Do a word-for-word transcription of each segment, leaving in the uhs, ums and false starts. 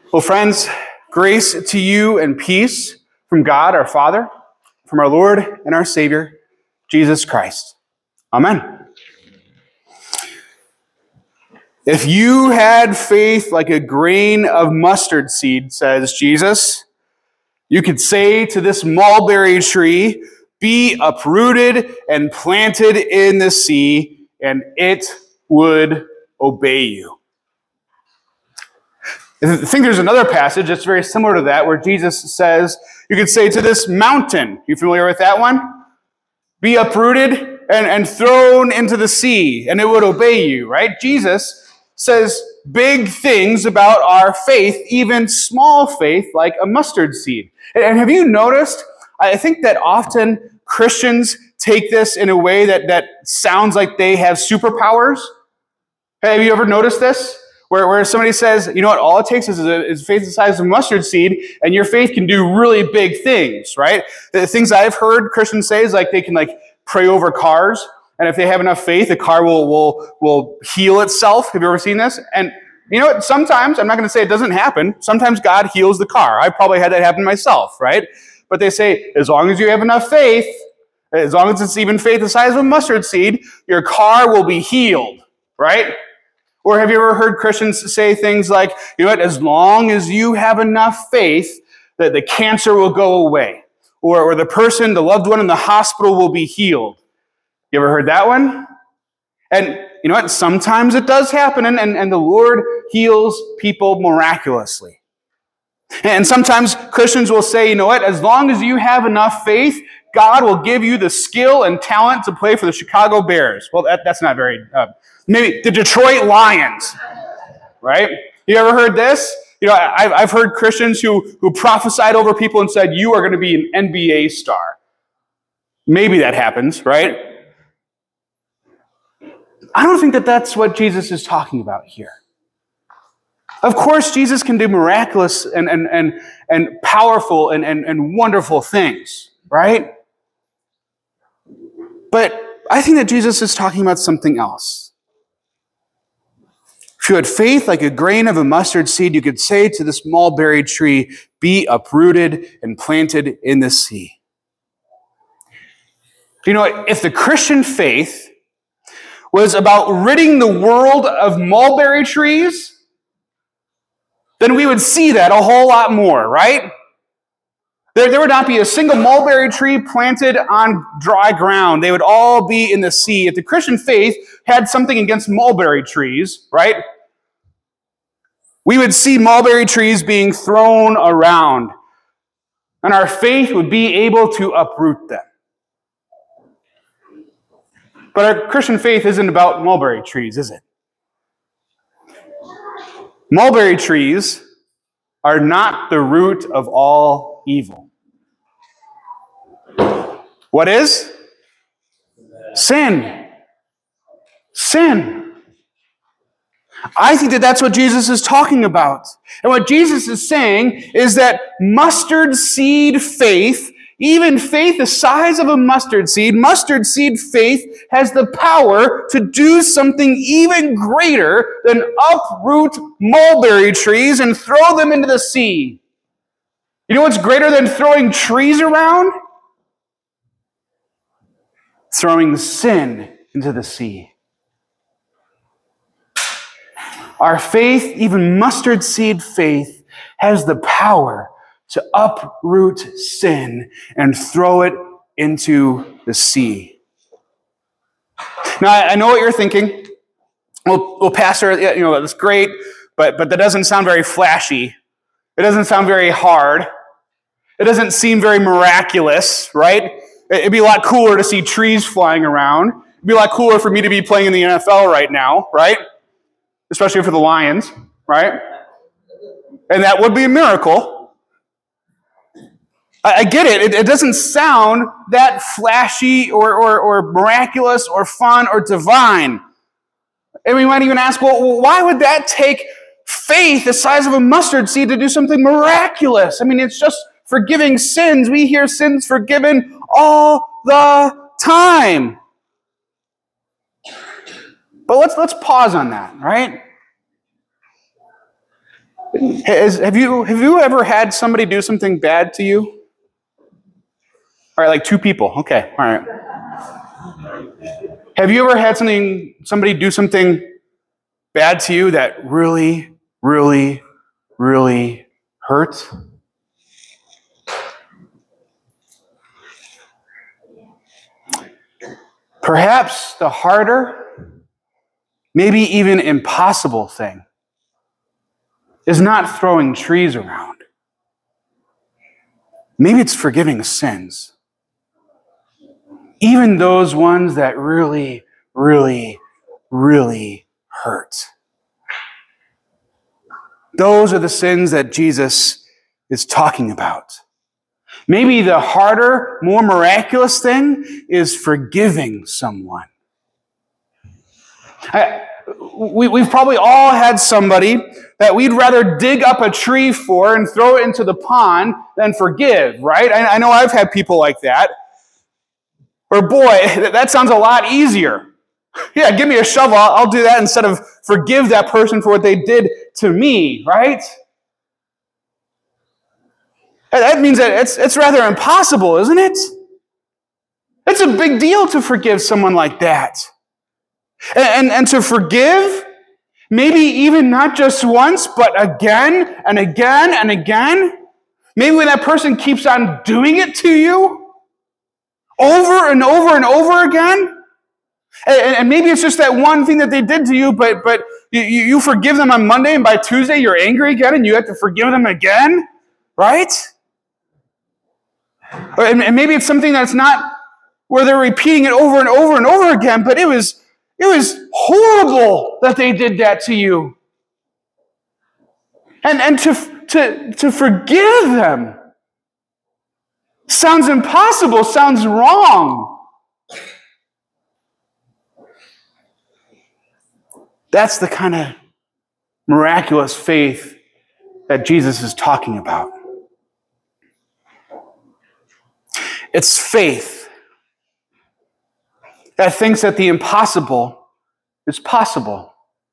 Well, friends, grace to you and peace from God our Father, from our Lord and our Savior, Jesus Christ. Amen. If you had faith like a grain of mustard seed, says Jesus, you could say to this mulberry tree, be uprooted and planted in the sea, and it would obey you. I think there's another passage that's very similar to that where Jesus says, you could say to this mountain, you familiar with that one? Be uprooted and, and thrown into the sea, and it would obey you, right? Jesus says big things about our faith, even small faith like a mustard seed. And have you noticed, I think that often Christians take this in a way that, that sounds like they have superpowers. Have you ever noticed this? Where, where somebody says, you know what, all it takes is, a, is faith the size of a mustard seed, and your faith can do really big things, right? The things I've heard Christians say is like they can like pray over cars, and if they have enough faith, the car will, will, will heal itself. Have you ever seen this? And you know what, sometimes, I'm not going to say it doesn't happen, sometimes God heals the car. I probably had that happen myself, right? But they say, as long as you have enough faith, as long as it's even faith the size of a mustard seed, your car will be healed, right? Or have you ever heard Christians say things like, you know what, as long as you have enough faith, that the cancer will go away. Or, or the person, the loved one in the hospital will be healed. You ever heard that one? And you know what, sometimes it does happen, and, and, and the Lord heals people miraculously. And sometimes Christians will say, you know what, as long as you have enough faith, God will give you the skill and talent to play for the Chicago Bears. Well, that, that's not very... Uh, Maybe the Detroit Lions, right? You ever heard this? You know, I've, I've heard Christians who, who prophesied over people and said, you are going to be an N B A star. Maybe that happens, right? I don't think that that's what Jesus is talking about here. Of course, Jesus can do miraculous and, and, and, and powerful and, and, and wonderful things, right? But I think that Jesus is talking about something else. If you had faith like a grain of a mustard seed, you could say to this mulberry tree, be uprooted and planted in the sea. You know, if the Christian faith was about ridding the world of mulberry trees, then we would see that a whole lot more, right? There, there would not be a single mulberry tree planted on dry ground. They would all be in the sea. If the Christian faith had something against mulberry trees, right, we would see mulberry trees being thrown around, and our faith would be able to uproot them. But our Christian faith isn't about mulberry trees, is it? Mulberry trees are not the root of all evil. What is? Sin. Sin. I think that that's what Jesus is talking about. And what Jesus is saying is that mustard seed faith, even faith the size of a mustard seed, mustard seed faith has the power to do something even greater than uproot mulberry trees and throw them into the sea. You know what's greater than throwing trees around? Throwing sin into the sea. Our faith, even mustard seed faith, has the power to uproot sin and throw it into the sea. Now, I know what you're thinking. Well, well Pastor, you know, that's great, but, but that doesn't sound very flashy. It doesn't sound very hard. It doesn't seem very miraculous, right? It'd be a lot cooler to see trees flying around. It'd be a lot cooler for me to be playing in the N F L right now, right? Especially for the Lions, right? And that would be a miracle. I, I get it. it. It doesn't sound that flashy or, or, or miraculous or fun or divine. And we might even ask, well, why would that take faith the size of a mustard seed to do something miraculous? I mean, it's just forgiving sins. We hear sins forgiven all the time. But let's let's pause on that, right? Has, have you have you ever had somebody do something bad to you? All right, like two people. Okay, all right. Have you ever had something somebody do something bad to you that really, really, really hurt? Perhaps the harder, maybe even impossible thing is not throwing trees around. Maybe it's forgiving sins. Even those ones that really, really, really hurt. Those are the sins that Jesus is talking about. Maybe the harder, more miraculous thing is forgiving someone. I, we, we've probably all had somebody that we'd rather dig up a tree for and throw it into the pond than forgive, right? I, I know I've had people like that. Or boy, that sounds a lot easier. Yeah, give me a shovel, I'll, I'll do that instead of forgive that person for what they did to me, right? That means that it's, it's rather impossible, isn't it? It's a big deal to forgive someone like that. And, and, and to forgive, maybe even not just once, but again and again and again. Maybe when that person keeps on doing it to you, over and over and over again. And, and maybe it's just that one thing that they did to you, but, but you, you forgive them on Monday, and by Tuesday you're angry again, and you have to forgive them again, right? And maybe it's something that's not where they're repeating it over and over and over again, but it was it was horrible that they did that to you. And and to to to forgive them sounds impossible, sounds wrong. That's the kind of miraculous faith that Jesus is talking about. It's faith that thinks that the impossible is possible.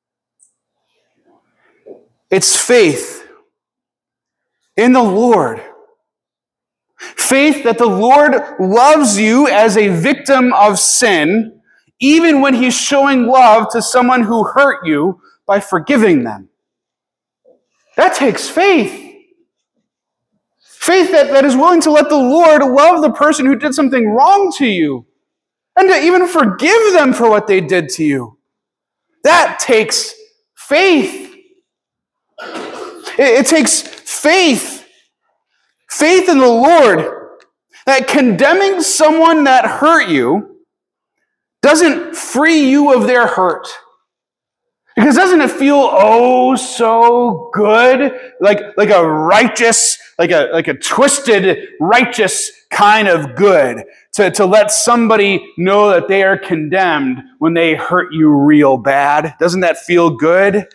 It's faith in the Lord. Faith that the Lord loves you as a victim of sin, even when He's showing love to someone who hurt you by forgiving them. That takes faith. Faith that, that is willing to let the Lord love the person who did something wrong to you and to even forgive them for what they did to you. That takes faith. It, it takes faith. Faith in the Lord that condemning someone that hurt you doesn't free you of their hurt. Because doesn't it feel oh so good? Like, like a righteous, like a, like a twisted, righteous kind of good to, to let somebody know that they are condemned when they hurt you real bad. Doesn't that feel good?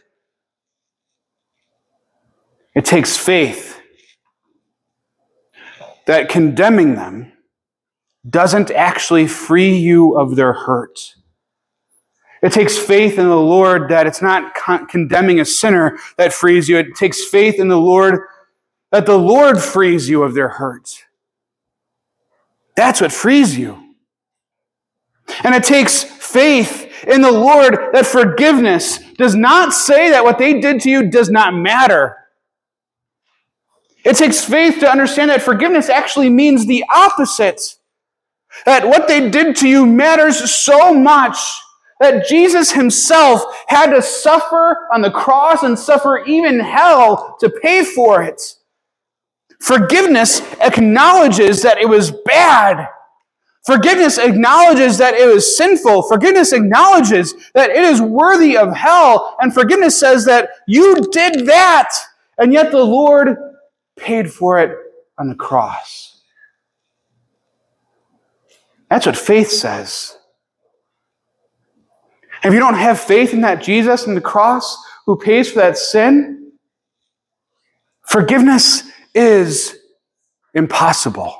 It takes faith that condemning them doesn't actually free you of their hurt. It takes faith in the Lord that it's not con- condemning a sinner that frees you. It takes faith in the Lord that the Lord frees you of their hurt. That's what frees you. And it takes faith in the Lord that forgiveness does not say that what they did to you does not matter. It takes faith to understand that forgiveness actually means the opposite. That what they did to you matters so much that Jesus Himself had to suffer on the cross and suffer even hell to pay for it. Forgiveness acknowledges that it was bad. Forgiveness acknowledges that it was sinful. Forgiveness acknowledges that it is worthy of hell. And forgiveness says that you did that, and yet the Lord paid for it on the cross. That's what faith says. If you don't have faith in that Jesus and the cross who pays for that sin, forgiveness is impossible.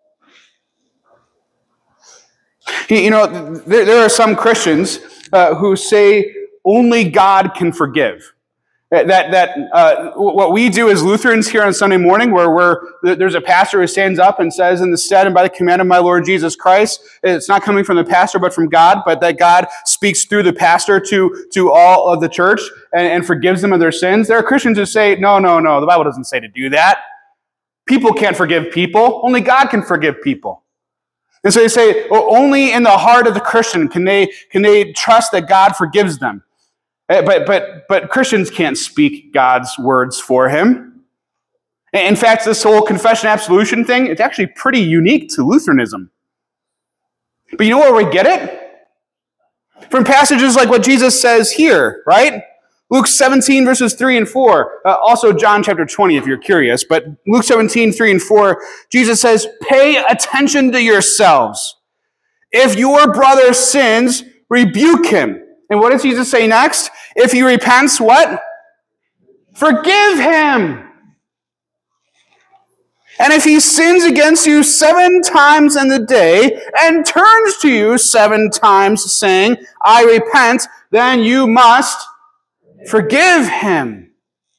You know, there, there are some Christians uh, who say only God can forgive. That, that uh, what we do as Lutherans here on Sunday morning, where we're, there's a pastor who stands up and says, in the stead and by the command of my Lord Jesus Christ, it's not coming from the pastor but from God, but that God speaks through the pastor to, to all of the church and, and forgives them of their sins. There are Christians who say, no, no, no, the Bible doesn't say to do that. People can't forgive people. Only God can forgive people. And so they say, well, only in the heart of the Christian can they, can they trust that God forgives them. But, but, but Christians can't speak God's words for him. In fact, this whole confession absolution thing, it's actually pretty unique to Lutheranism. But you know where we get it? From passages like what Jesus says here, right? Luke seventeen, verses three and four. Uh, also John chapter twenty, if you're curious. But Luke seventeen, three and four, Jesus says, pay attention to yourselves. If your brother sins, rebuke him. And what does Jesus say next? If he repents, what? Forgive him. And if he sins against you seven times in the day and turns to you seven times saying, I repent, then you must forgive him.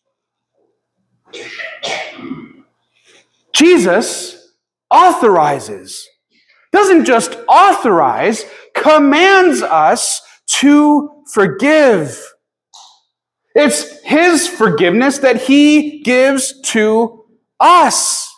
Jesus authorizes, doesn't just authorize, commands us to forgive. It's his forgiveness that he gives to us.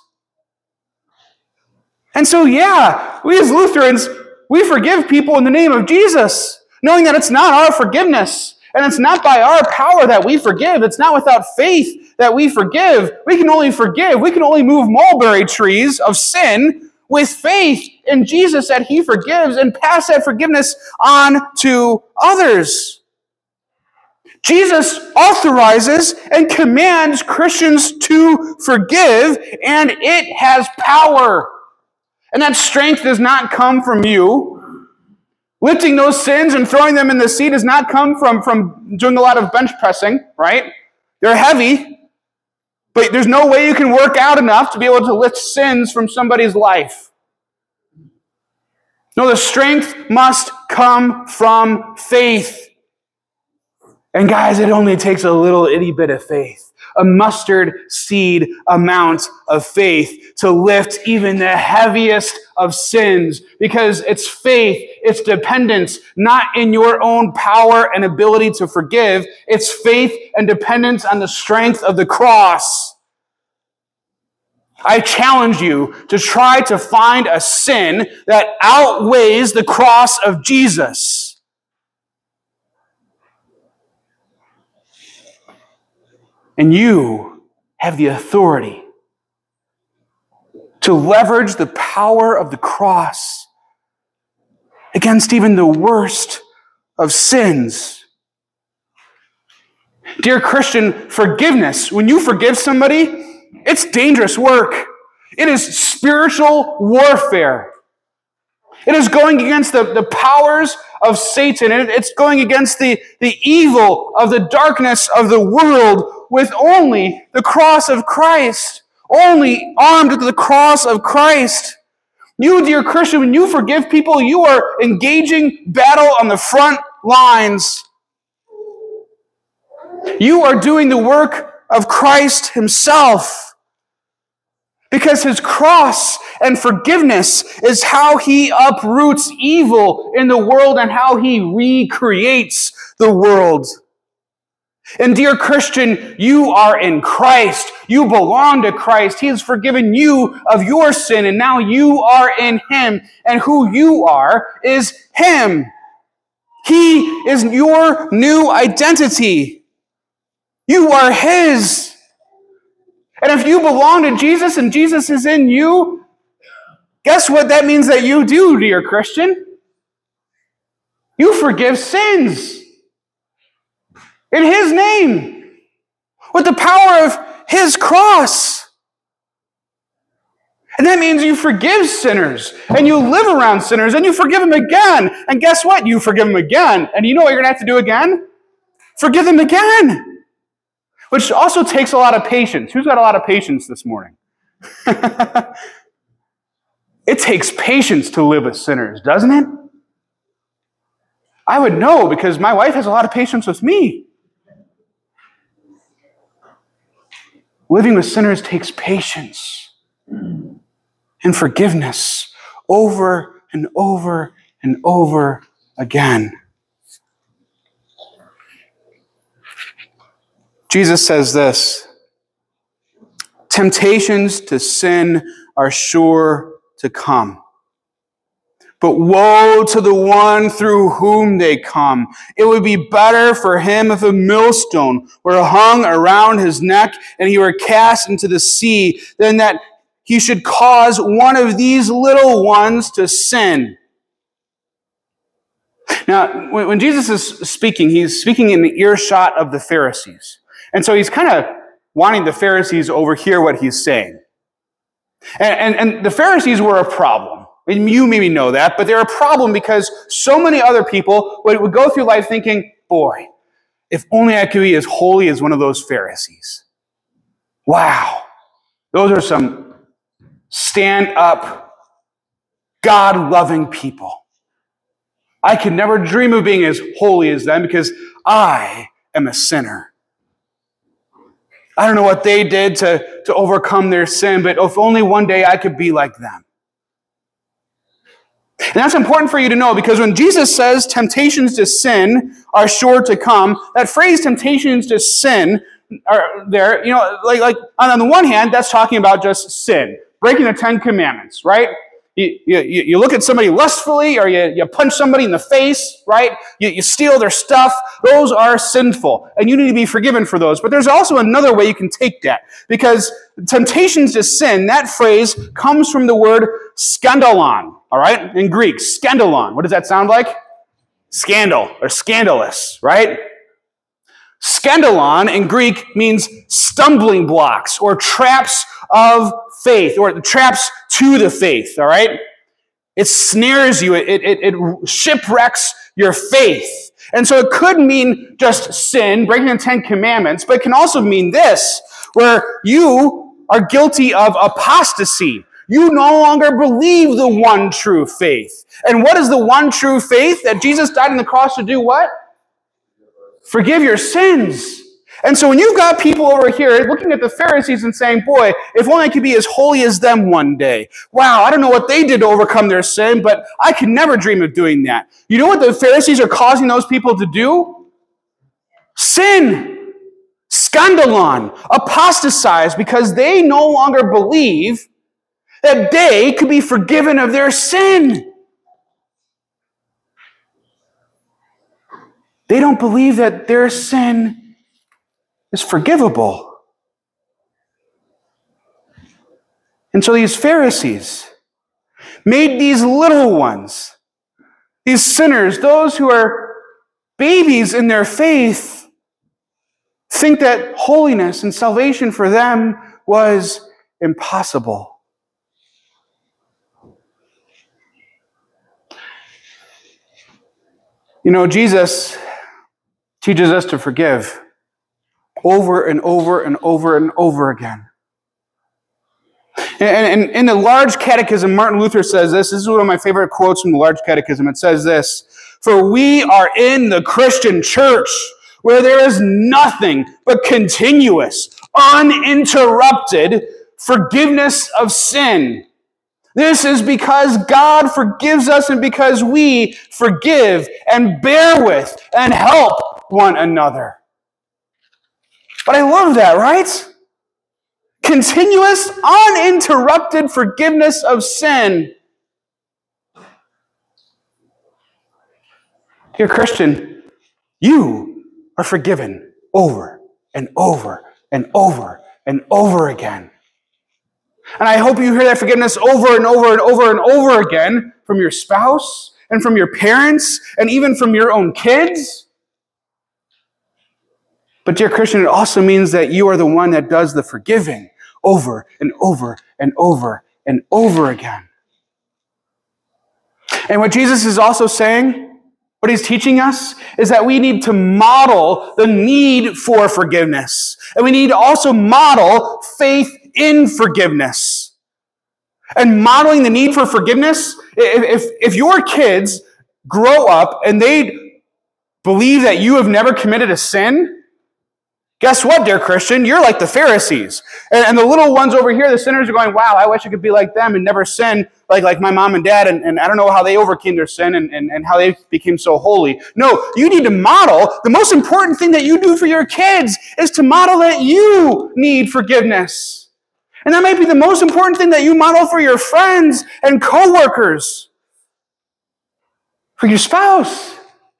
And so, yeah, we as Lutherans, we forgive people in the name of Jesus, knowing that it's not our forgiveness, and it's not by our power that we forgive. It's not without faith that we forgive. We can only forgive. We can only move mulberry trees of sin with faith in Jesus that he forgives and pass that forgiveness on to others. Jesus authorizes and commands Christians to forgive, and it has power. And that strength does not come from you. Lifting those sins and throwing them in the sea does not come from, from doing a lot of bench pressing, right? They're heavy. But there's no way you can work out enough to be able to lift sins from somebody's life. No, the strength must come from faith. And guys, it only takes a little itty bit of faith, a mustard seed amount of faith to lift even the heaviest of sins, because it's faith, it's dependence, not in your own power and ability to forgive. It's faith and dependence on the strength of the cross. I challenge you to try to find a sin that outweighs the cross of Jesus. And you have the authority to leverage the power of the cross against even the worst of sins. Dear Christian, forgiveness, when you forgive somebody, it's dangerous work. It is spiritual warfare. It is going against the, the powers of Satan. It, it's going against the, the evil of the darkness of the world with only the cross of Christ. Only armed with the cross of Christ. You, dear Christian, when you forgive people, you are engaging battle on the front lines. You are doing the work of Christ himself. Because his cross and forgiveness is how he uproots evil in the world and how he recreates the world. And dear Christian, you are in Christ. You belong to Christ. He has forgiven you of your sin, and now you are in him. And who you are is him. He is your new identity. You are his. And if you belong to Jesus and Jesus is in you, guess what that means that you do, dear Christian? You forgive sins in his name with the power of his cross. And that means you forgive sinners and you live around sinners and you forgive them again. And guess what? You forgive them again. And you know what you're going to have to do again? Forgive them again. Which also takes a lot of patience. Who's got a lot of patience this morning? It takes patience to live with sinners, doesn't it? I would know because my wife has a lot of patience with me. Living with sinners takes patience and forgiveness over and over and over again. Jesus says this, temptations to sin are sure to come. But woe to the one through whom they come. It would be better for him if a millstone were hung around his neck and he were cast into the sea than that he should cause one of these little ones to sin. Now, when Jesus is speaking, he's speaking in the earshot of the Pharisees. And so he's kind of wanting the Pharisees to overhear what he's saying. And, and, and the Pharisees were a problem. And you maybe know that, but they're a problem because so many other people would, would go through life thinking, boy, if only I could be as holy as one of those Pharisees. Wow. Those are some stand-up, God-loving people. I could never dream of being as holy as them because I am a sinner. I don't know what they did to, to overcome their sin, but if only one day I could be like them. And that's important for you to know because when Jesus says temptations to sin are sure to come, that phrase temptations to sin are there, you know, like, like on the one hand, that's talking about just sin, breaking the Ten Commandments, right? You, you, you look at somebody lustfully or you, you punch somebody in the face, right? You, you steal their stuff. Those are sinful, and you need to be forgiven for those. But there's also another way you can take that because temptations to sin, that phrase comes from the word skandalon, all right? In Greek, skandalon. What does that sound like? Scandal or scandalous, right? Skandalon in Greek means stumbling blocks or traps of faith or traps to the faith, all right? It snares you. It, it, it shipwrecks your faith. And so it could mean just sin, breaking the Ten Commandments, but it can also mean this, where you are guilty of apostasy. You no longer believe the one true faith. And what is the one true faith? That Jesus died on the cross to do what? Forgive your sins. And so when you've got people over here looking at the Pharisees and saying, boy, if only I could be as holy as them one day. Wow, I don't know what they did to overcome their sin, but I could never dream of doing that. You know what the Pharisees are causing those people to do? Sin. Skandalon. Apostatize because they no longer believe that they could be forgiven of their sin. They don't believe that their sin is forgivable. And so these Pharisees made these little ones, these sinners, those who are babies in their faith, think that holiness and salvation for them was impossible. You know, Jesus teaches us to forgive over and over and over and over again. And, and in the Large Catechism, Martin Luther says this. This is one of my favorite quotes from the Large Catechism. It says this, "For we are in the Christian church, where there is nothing but continuous, uninterrupted forgiveness of sin. This is because God forgives us and because we forgive and bear with and help one another." But I love that, right? Continuous, uninterrupted forgiveness of sin. Dear Christian, you are forgiven over and over and over and over again. And I hope you hear that forgiveness over and over and over and over again from your spouse and from your parents and even from your own kids. But dear Christian, it also means that you are the one that does the forgiving over and over and over and over again. And what Jesus is also saying, what he's teaching us, is that we need to model the need for forgiveness. And we need to also model faith in forgiveness. And modeling the need for forgiveness, if, if, if your kids grow up and they believe that you have never committed a sin, Guess what, dear Christian? You're like the Pharisees. And, and the little ones over here, the sinners, are going, wow, I wish I could be like them and never sin like, like my mom and dad. And, and I don't know how they overcame their sin and, and, and how they became so holy. No, you need to model. The most important thing that you do for your kids is to model that you need forgiveness. And that might be the most important thing that you model for your friends and coworkers, for your spouse,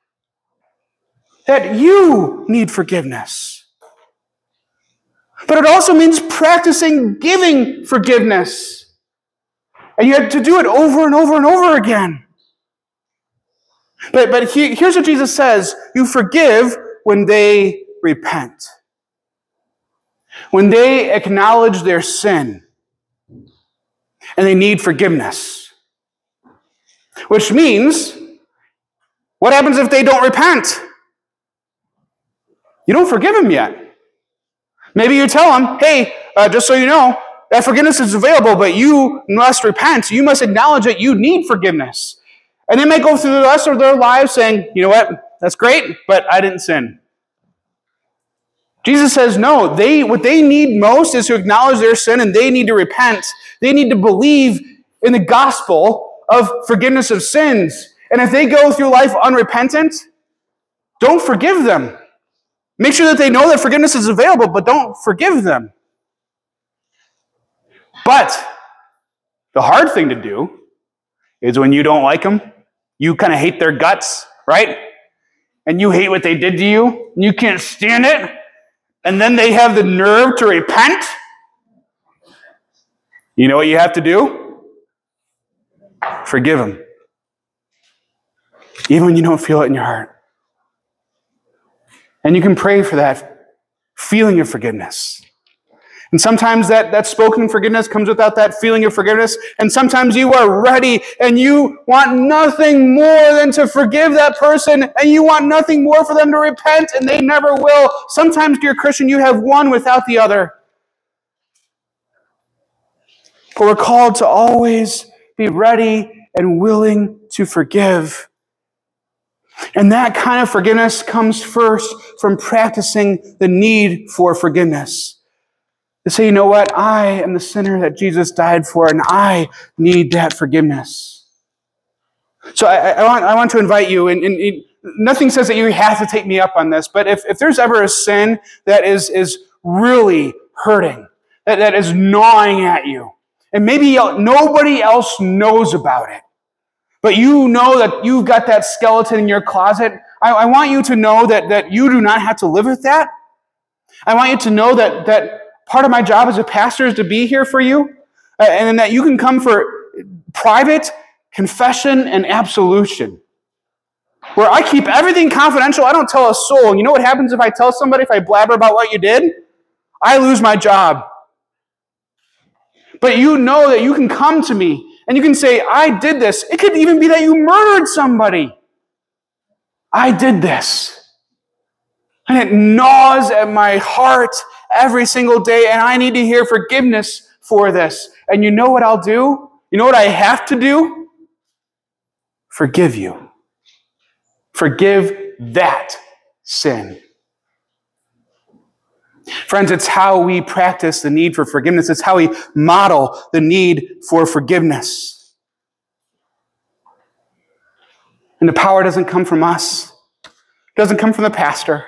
that you need forgiveness. But it also means practicing giving forgiveness. And you have to do it over and over and over again. But, but he, here's what Jesus says. You forgive when they repent. When they acknowledge their sin and they need forgiveness. Which means, what happens if they don't repent? You don't forgive them yet. Maybe you tell them, hey, uh, just so you know, that forgiveness is available, but you must repent. You must acknowledge that you need forgiveness. And they may go through the rest of their lives saying, you know what, that's great, but I didn't sin. Jesus says, no, they what they need most is to acknowledge their sin, and they need to repent. They need to believe in the gospel of forgiveness of sins. And if they go through life unrepentant, don't forgive them. Make sure that they know that forgiveness is available, but don't forgive them. But the hard thing to do is when you don't like them, you kind of hate their guts, right? And you hate what they did to you, and you can't stand it, and then they have the nerve to repent. You know what you have to do? Forgive them. Even when you don't feel it in your heart. And you can pray for that feeling of forgiveness. And sometimes that, that spoken forgiveness comes without that feeling of forgiveness. And sometimes you are ready and you want nothing more than to forgive that person. And you want nothing more for them to repent, and they never will. Sometimes, dear Christian, you have one without the other. But we're called to always be ready and willing to forgive. And that kind of forgiveness comes first from practicing the need for forgiveness. To say, you know what? I am the sinner that Jesus died for, and I need that forgiveness. So I, I, want, I want to invite you, and, and, and nothing says that you have to take me up on this, but if, if there's ever a sin that is, is really hurting, that, that is gnawing at you, and maybe nobody else knows about it, but you know that you've got that skeleton in your closet, I, I want you to know that, that you do not have to live with that. I want you to know that, that part of my job as a pastor is to be here for you, uh, and that you can come for private confession and absolution, where I keep everything confidential. I don't tell a soul. You know what happens if I tell somebody, if I blabber about what you did? I lose my job. But you know that you can come to me and you can say, I did this. It could even be that you murdered somebody. I did this. And it gnaws at my heart every single day, and I need to hear forgiveness for this. And you know what I'll do? You know what I have to do? Forgive you. Forgive that sin. Friends, it's how we practice the need for forgiveness. It's how we model the need for forgiveness. And the power doesn't come from us. It doesn't come from the pastor.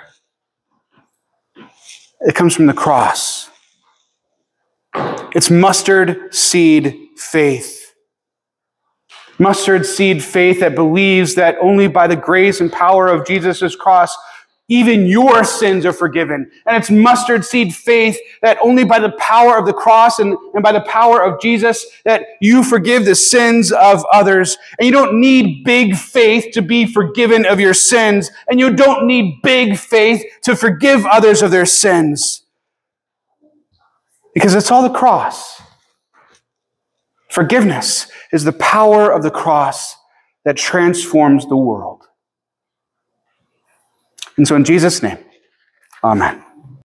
It comes from the cross. It's mustard seed faith. Mustard seed faith that believes that only by the grace and power of Jesus' cross, even your sins are forgiven. And it's mustard seed faith that only by the power of the cross and, and by the power of Jesus that you forgive the sins of others. And you don't need big faith to be forgiven of your sins. And you don't need big faith to forgive others of their sins. Because it's all the cross. Forgiveness is the power of the cross that transforms the world. And so in Jesus' name, amen.